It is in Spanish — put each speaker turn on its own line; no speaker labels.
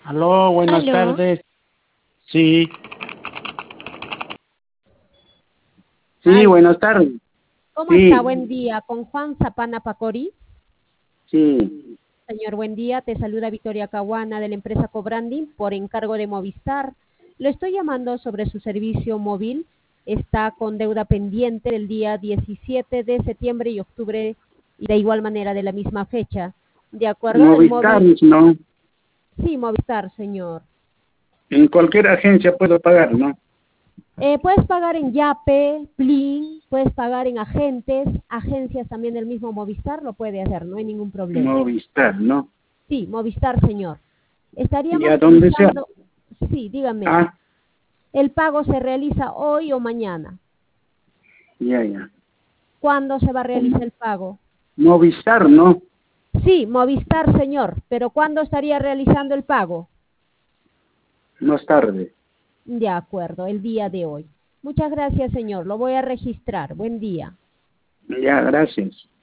Aló, buenas
Aló,
tardes. Sí, sí,
aló.
buenas tardes.
¿Cómo está?
Sí,
Buen día. Con Juan Zapana Pacori.
sí.
Señor, buen día. Te saluda Victoria Caguana de la empresa Cobranding por encargo de Movistar. Lo estoy llamando sobre su servicio móvil. Está con deuda pendiente del día 17 de septiembre y octubre y de igual manera de la misma fecha. ¿De acuerdo? El
Movistar,
móvil.
¿no?
Sí, Movistar, señor.
En cualquier agencia puedo pagar, ¿no?
Puedes pagar en Yape, Plin, puedes pagar en agentes, agencias también del mismo Movistar, lo puede hacer, no hay ningún problema.
Movistar, ¿no?
Sí, Movistar, señor.
Y
Estaríamos
a donde sea.
realizando, sí, dígame,
Ah,
el pago se realiza hoy o mañana.
ya, ya.
¿Cuándo se va a realizar
Como
el pago?
Movistar, ¿no?
Sí, Movistar, señor, pero ¿cuándo estaría realizando el pago?
Más tarde.
De acuerdo, el día de hoy. Muchas gracias, señor. Lo voy a registrar. Buen día.
Ya, gracias.